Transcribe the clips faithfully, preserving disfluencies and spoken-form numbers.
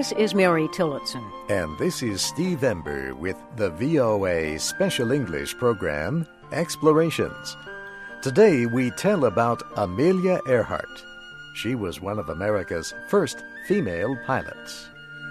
This is Mary Tillotson. And this is Steve Ember with the V O A Special English program, Explorations. Today we tell about Amelia Earhart. She was one of America's first female pilots.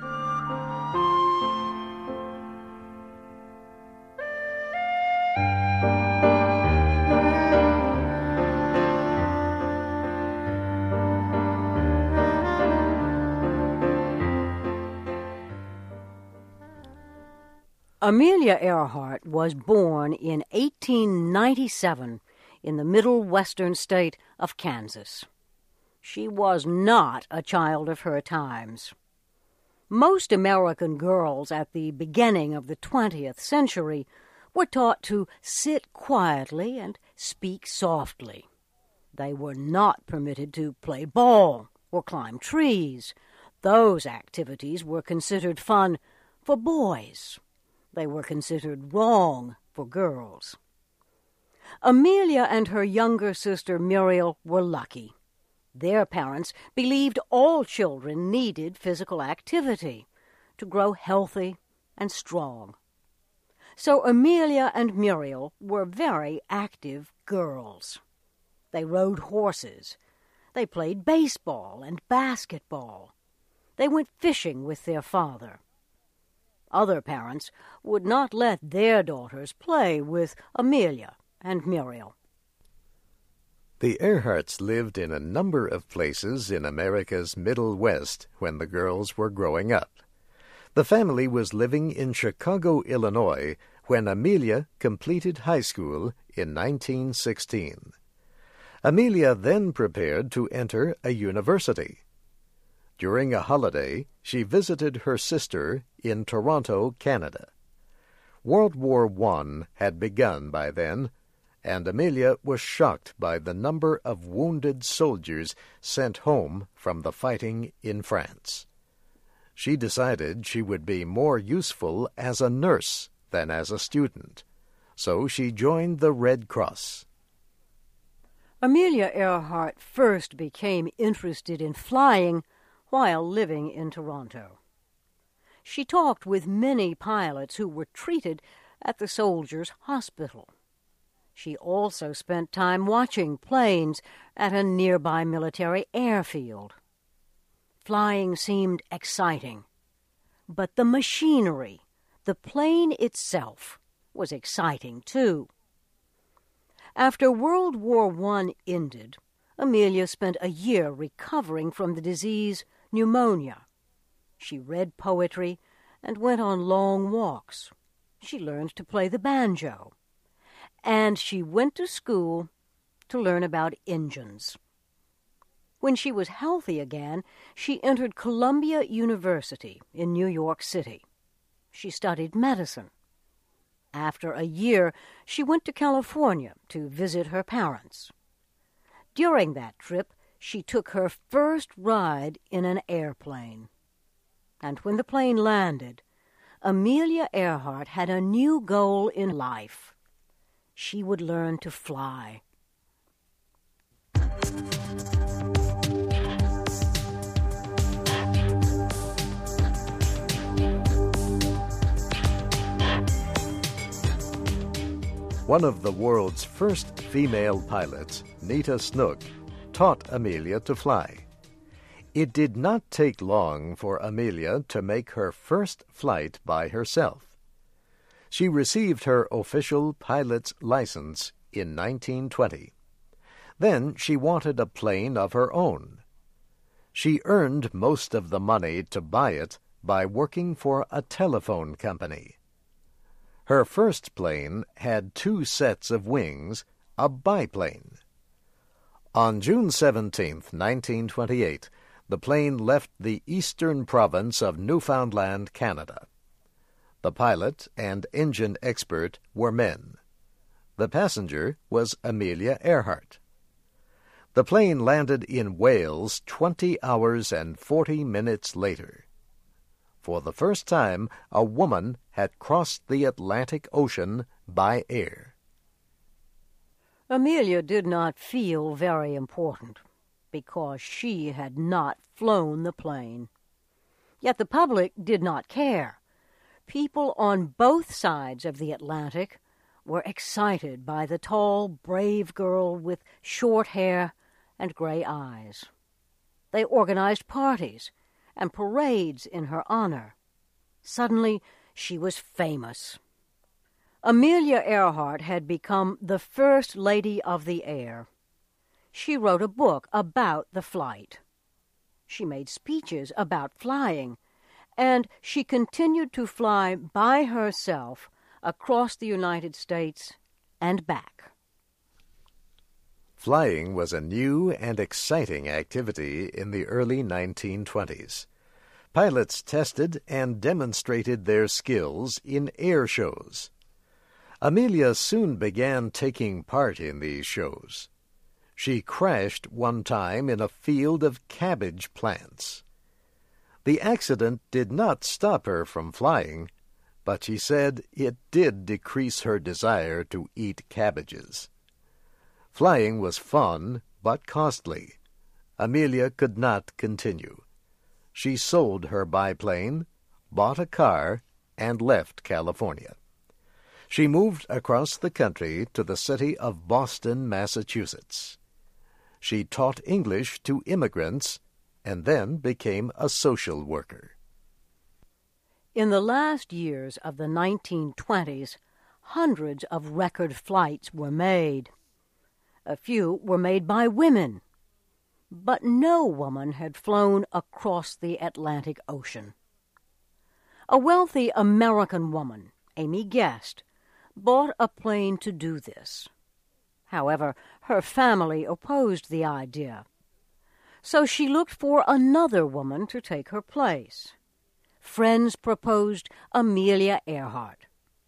Amelia Earhart was born in eighteen ninety-seven in the middle western state of Kansas. She was not a child of her times. Most American girls at the beginning of the twentieth century were taught to sit quietly and speak softly. They were not permitted to play ball or climb trees. Those activities were considered fun for boys. They were considered wrong for girls. Amelia and her younger sister Muriel were lucky. Their parents believed all children needed physical activity to grow healthy and strong. So Amelia and Muriel were very active girls. They rode horses. They played baseball and basketball. They went fishing with their father. Other parents would not let their daughters play with Amelia and Muriel. The Earharts lived in a number of places in America's Middle West when the girls were growing up. The family was living in Chicago, Illinois, when Amelia completed high school in nineteen sixteen. Amelia then prepared to enter a university. During a holiday, she visited her sister in Toronto, Canada. World War One had begun by then, and Amelia was shocked by the number of wounded soldiers sent home from the fighting in France. She decided she would be more useful as a nurse than as a student, so she joined the Red Cross. Amelia Earhart first became interested in flying while living in Toronto. She talked with many pilots who were treated at the soldiers' hospital. She also spent time watching planes at a nearby military airfield. Flying seemed exciting, but the machinery, the plane itself, was exciting too. After World War One ended, Amelia spent a year recovering from the disease pneumonia. She read poetry and went on long walks. She learned to play the banjo. And she went to school to learn about engines. When she was healthy again, she entered Columbia University in New York City. She studied medicine. After a year, she went to California to visit her parents. During that trip, she took her first ride in an airplane. And when the plane landed, Amelia Earhart had a new goal in life. She would learn to fly. One of the world's first female pilots, Nita Snook, taught Amelia to fly. It did not take long for Amelia to make her first flight by herself. She received her official pilot's license in nineteen twenty. Then she wanted a plane of her own. She earned most of the money to buy it by working for a telephone company. Her first plane had two sets of wings, a biplane. On June seventeenth, nineteen twenty-eight, the plane left the eastern province of Newfoundland, Canada. The pilot and engine expert were men. The passenger was Amelia Earhart. The plane landed in Wales twenty hours and forty minutes later. For the first time, a woman had crossed the Atlantic Ocean by air. Amelia did not feel very important because she had not flown the plane. Yet the public did not care. People on both sides of the Atlantic were excited by the tall, brave girl with short hair and gray eyes. They organized parties and parades in her honor. Suddenly, she was famous. Amelia Earhart had become the first lady of the air. She wrote a book about the flight. She made speeches about flying, and she continued to fly by herself across the United States and back. Flying was a new and exciting activity in the early nineteen twenties. Pilots tested and demonstrated their skills in air shows. Amelia soon began taking part in these shows. She crashed one time in a field of cabbage plants. The accident did not stop her from flying, but she said it did decrease her desire to eat cabbages. Flying was fun, but costly. Amelia could not continue. She sold her biplane, bought a car, and left California. She moved across the country to the city of Boston, Massachusetts. She taught English to immigrants and then became a social worker. In the last years of the nineteen twenties, hundreds of record flights were made. A few were made by women, but no woman had flown across the Atlantic Ocean. A wealthy American woman, Amy Guest, bought a plane to do this. However, her family opposed the idea, so she looked for another woman to take her place. Friends proposed Amelia Earhart.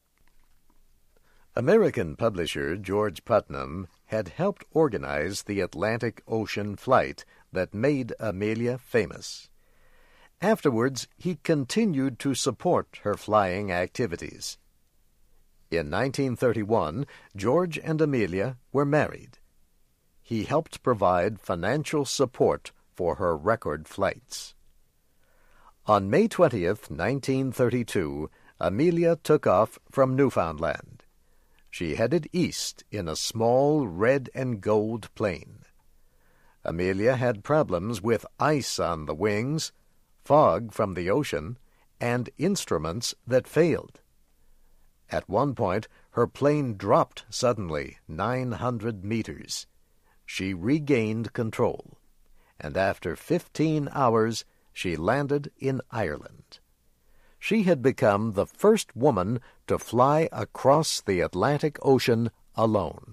American publisher George Putnam had helped organize the Atlantic Ocean flight that made Amelia famous. Afterwards, he continued to support her flying activities. In nineteen thirty-one, George and Amelia were married. He helped provide financial support for her record flights. On May twentieth, nineteen thirty-two, Amelia took off from Newfoundland. She headed east in a small red and gold plane. Amelia had problems with ice on the wings, fog from the ocean, and instruments that failed. At one point, her plane dropped suddenly nine hundred meters. She regained control, and after fifteen hours, she landed in Ireland. She had become the first woman to fly across the Atlantic Ocean alone.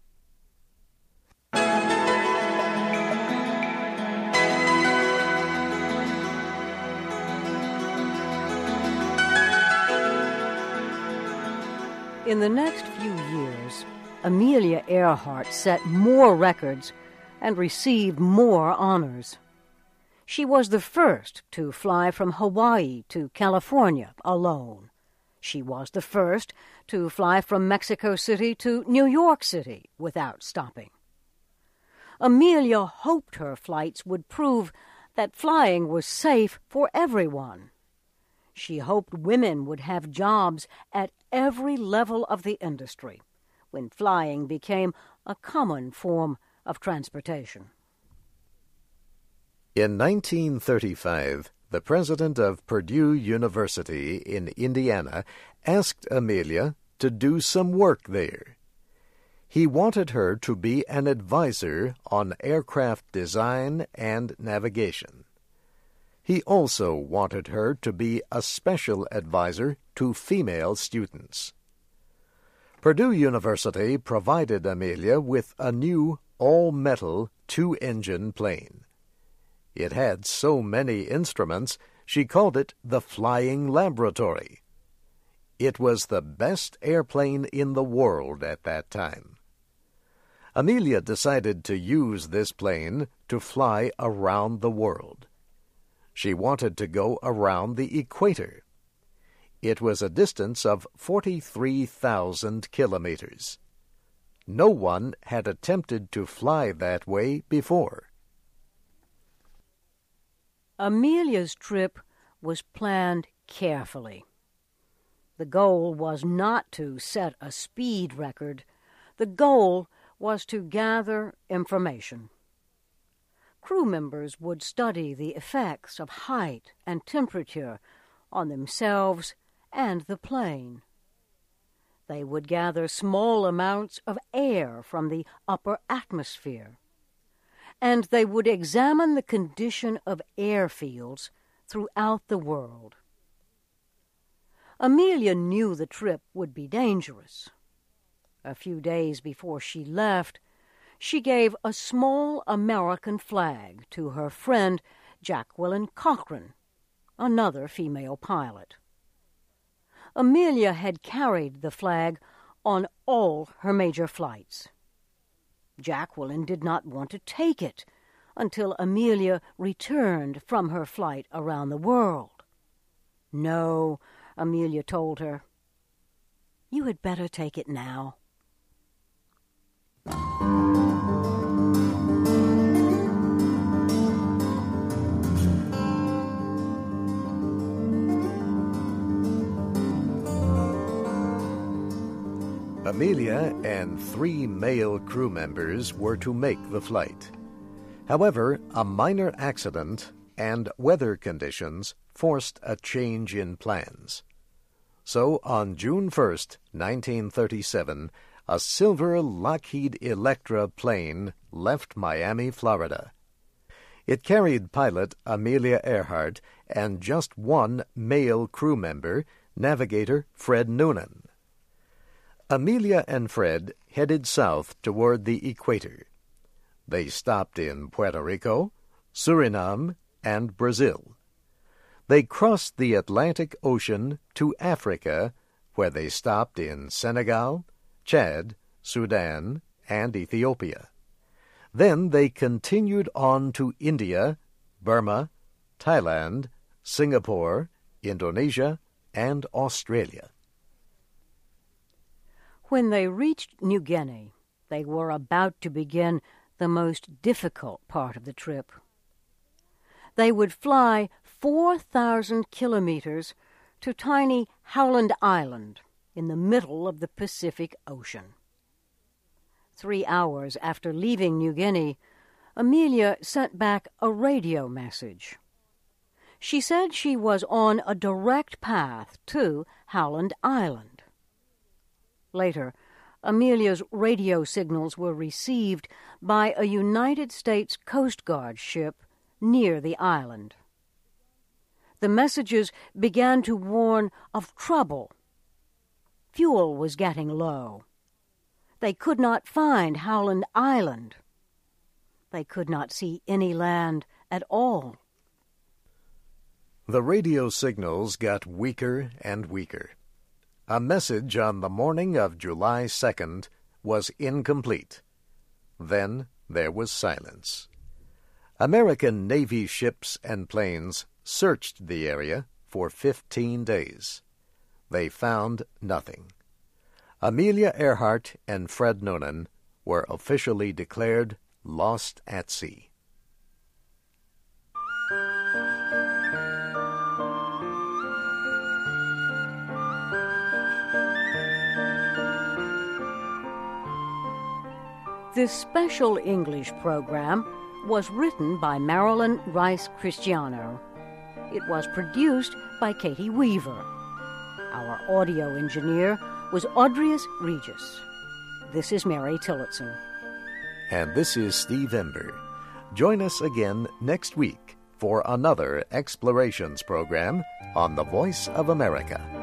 In the next few years, Amelia Earhart set more records and received more honors. She was the first to fly from Hawaii to California alone. She was the first to fly from Mexico City to New York City without stopping. Amelia hoped her flights would prove that flying was safe for everyone. She hoped women would have jobs at every level of the industry when flying became a common form of transportation. In nineteen thirty-five, the president of Purdue University in Indiana asked Amelia to do some work there. He wanted her to be an advisor on aircraft design and navigation. He also wanted her to be a special advisor to female students. Purdue University provided Amelia with a new all-metal two-engine plane. It had so many instruments, she called it the Flying Laboratory. It was the best airplane in the world at that time. Amelia decided to use this plane to fly around the world. She wanted to go around the equator. It was a distance of forty-three thousand kilometers. No one had attempted to fly that way before. Amelia's trip was planned carefully. The goal was not to set a speed record. The goal was to gather information. Crew members would study the effects of height and temperature on themselves and the plane. They would gather small amounts of air from the upper atmosphere, and they would examine the condition of airfields throughout the world. Amelia knew the trip would be dangerous. A few days before she left, she gave a small American flag to her friend Jacqueline Cochran, another female pilot. Amelia had carried the flag on all her major flights. Jacqueline did not want to take it until Amelia returned from her flight around the world. No, Amelia told her, you had better take it now. Amelia and three male crew members were to make the flight. However, a minor accident and weather conditions forced a change in plans. So on June first, nineteen thirty-seven, a silver Lockheed Electra plane left Miami, Florida. It carried pilot Amelia Earhart and just one male crew member, navigator Fred Noonan. Amelia and Fred headed south toward the equator. They stopped in Puerto Rico, Suriname, and Brazil. They crossed the Atlantic Ocean to Africa, where they stopped in Senegal, Chad, Sudan, and Ethiopia. Then they continued on to India, Burma, Thailand, Singapore, Indonesia, and Australia. When they reached New Guinea, they were about to begin the most difficult part of the trip. They would fly four thousand kilometers to tiny Howland Island in the middle of the Pacific Ocean. Three hours after leaving New Guinea, Amelia sent back a radio message. She said she was on a direct path to Howland Island. Later, Amelia's radio signals were received by a United States Coast Guard ship near the island. The messages began to warn of trouble. Fuel was getting low. They could not find Howland Island. They could not see any land at all. The radio signals got weaker and weaker. A message on the morning of July second was incomplete. Then there was silence. American Navy ships and planes searched the area for fifteen days. They found nothing. Amelia Earhart and Fred Noonan were officially declared lost at sea. This special English program was written by Marilyn Rice Cristiano. It was produced by Katie Weaver. Our audio engineer was Audrius Regis. This is Mary Tillotson. And this is Steve Ember. Join us again next week for another Explorations program on the Voice of America.